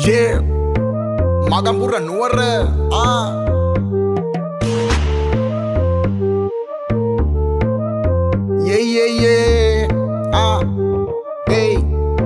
Yeah, Magampura Nuwara. Yeah. Hey.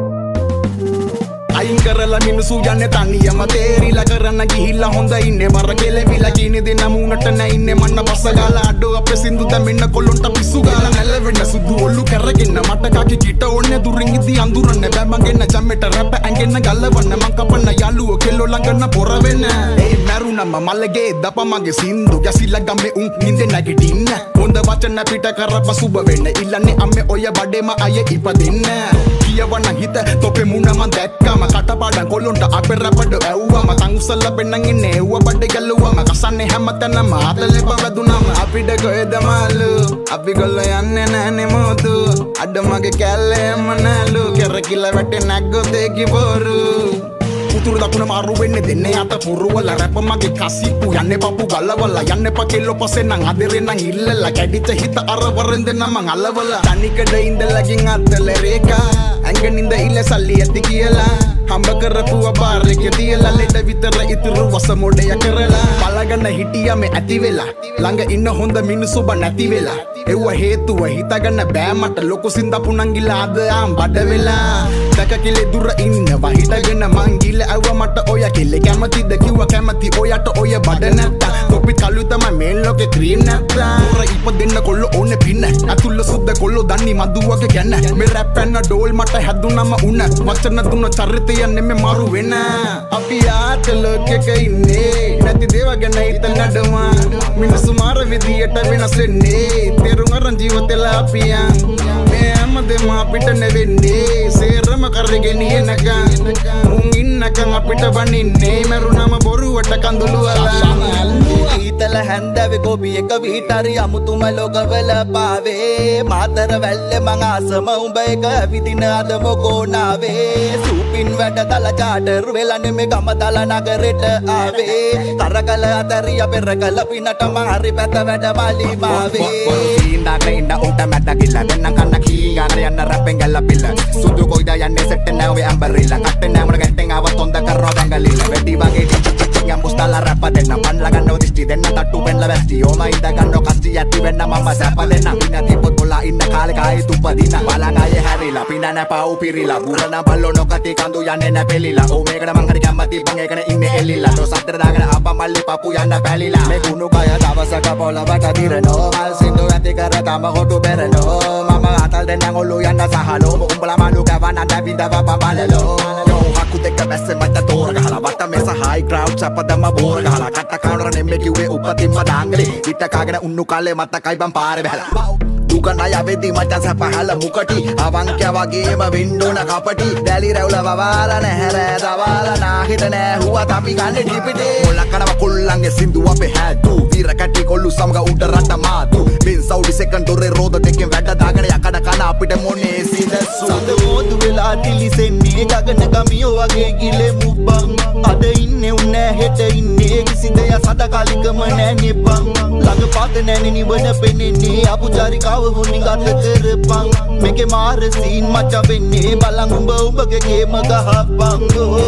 අයින් කරලා මිනිසු යන්නේ තනියම තේරිලා කරන්න ගිහිල්ලා හොඳ ඉන්නේ බර කෙලවිලා කිනි දෙන මුණට නැින්නේ මන්න බස ගාලා අඩෝ අපේ සින්දු දැමින්න කොළොන්ට පිස්සු ගාලා නැලවෙන්න සුදු ඔල්ලු කරගෙන මට කකි කිට ඕන්නේ දුරින් ඉදි අඳුරන්නේ බෑ මගෙන්න ජම්මෙට රැප ඇඟෙන්න ගල්ලවන්න මං කපන්න යාළුවෝ කෙල්ලෝ ළඟන්න පොර වෙන්න ඒ මරුණම මල්ලගේ දප මගේ සින්දු ගැසිලා ගම්මේ උන් නින්දේ නැගිටින්න හොඳ වචන පිට කරප සුබ වෙන්න ඉල්ලන්නේ අම්මේ ඔය බඩේම අය ඉපදින්න කියවන්න හිත තොපේ මුණ මං දැක්කම කටපාඩම් කොල්ලොන්ට අපේ රැපඩ ඇව්වම තං උසල්ල පෙන්නන් ඉන්නේ එව්ව බඩේ ගැලුවම කසන්නේ හැමතැනම ආතලෙ පවදුනම අපිට කොහෙද මාළු අපි ගොල්ලෝ යන්නේ නැහනේ මොතු අඩ මගේ කැල්ලේම නැලු කෙරකිලා වැටේ නැග්ගොත් ඒකි බොරු උතුරු දකුණ මාරු වෙන්නේ දෙන්නේ අත පුරවල රැප මගේ කසිප්පු යන්නේ පපු ගලවලා යන්නේ පකෙල්ලෝ පස්සේ නම් අදරේ නම් ඉල්ලලා කැඩිච්ච හිත අර වරෙන් දෙන්න මං අලවලා තනිකඩ ඉඳලාකින් අතල රේකා ඇඟනින්ද ඉල්ල සල්ලි ඇති කියලා හම්බ කරපුව බාරක තියලා ලෙඩ විතර ඉතුරු වස මොඩය කරලා බලගන්න හිටියම ඇති වෙලා ළඟ ඉන්න හොඳ මිනිස්සු බ නැති වෙලා එව්ව හේතුව හිතගන්න බෑ මට ලොකු සින්දපු නංගිලා අද ආම් බඩ වෙලා දැක කිලේ දුර ඉන්නවා හිටගෙන මං ගිල ඇව්ව මට ඔය කෙල්ලේ කැමතිද කිව්ව කැමති ඔයට ඔය බඩ නැත්තා කොපි කළු තමයි මේ ලෝකේ ක්‍රීම් නැත්තා ඔර ඉපදෙන්න කොල්ල ඕනේ පින්න අතුල්ල සුද්ද කොල්ලෝ දන්නේ මදුවගේ ගැන මේ රැප් පැන්න ඩෝල් මට හැදුනම උන වචන දුන්න චරිතය නෙමෙ මාරු වෙන අපි ආට ලෝකෙක ඉන්නේ නැති දේව ගැන හිතන නඩවා මිනිස්සු මාර විදියට වෙනස් වෙන්නේ තේරුම් අරන් ජීවිතේලා අපියන් මේ හැමදේම අපිට නෙවෙන්නේ සේරම කරගෙන යනකම් මුන් ඉන්නකම් අපිට වනින්නේ මරුණම බොරුවට කඳුළු අලා ඊතල හැන්දවේ කොබි එක විතරි අමුතුම ලෝකවල පාවේ මාතර වැල්ලේ මං ආසම උඹ එක විදින අද මොකෝනාවේ සුපින් වැඩ දල චාටර් වෙලන්නේ මේ ගම දල නගරෙට ආවේ තරකල අතරිය පෙරකල පිනට මං හරි පැත වැඩ බලි මාවේ ඉඳාගෙන ඉඳ උන්ට මැද ගිල්ල දෙන්න කන්න කී ගාන යන්න රැපෙන් ගැලපිල්ල සුදු කොයිද යන්නේ සෙට් නැවේ අම්බරිලා කට්ටේ නෑ මොන ගැටෙන් ආව තොන්ද කරනවා බංගලිල වැඩි වගේ yang mustala rapa denna pan laganno disti denna tattu penla vesti oma inda ganno kasti yatti venna mamma sapa denna pinna tipot bola inna kale kai tupadina balagaye harila pinna na pau pirila burana ballo no kati kandu yanne na pelila o megana mangari gammati bangekana inne elilla do sattara dagana appa malli papu yanna pelila me kunu kaya dawasaka bola bata dirano mal sindu ati kara tama hotu berano mama atal denna ngolu yanna sahalo umbala malu kawana da vinda baba balalo yo aku dekka besse mata tora gahala bata me high crowd අපදම බෝර ගහලා කට කවුනර නෙමෙ කිව්වේ උපතින්ම දාංගලේ හිට කාගෙන උන්නු කාලේ මතකයි බම් පාරේ බහලා දුකන යවෙදි මට සපහල මුකටි අවංක්‍ය වගේම වින්ඩෝන කපටි දැලි රැවුල වවාලා නැහැර දවාලා නාහිට නෑ හුවා අපි ගන්නේ ඩිපිටේ මොලකනව කොල්ලන්ගේ සින්දු අපේ හැදු වීර කැටි කොල්ලු සමග උඩ රට මාතු බින් සෞඩි සෙකන්ඩ් දොරේ රෝද දෙකෙන් වැඩ දාගෙන යකඩ කන අපිට මොනේ සිදසු සඳ ඕදු වෙලා දිලිසෙන්නේ ගගන ගමියෝ වගේ ගිලේ මුබ්බන් අද ඉන්නේ උන්නේ හෙට ඉන්නේ කිසි දෙයක් සදකාලිකම නෑ නිබ්බන් ළඟ පාත නෑනේ නිවන පෙනෙන්නේ අපුචාරිකාව හොනින් ගත කරපන් මේකේ මාර සීන් මචා වෙන්නේ බලන් උඹ උඹගේ ගේම ගහපන්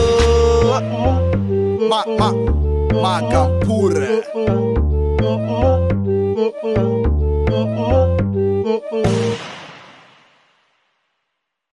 Magampura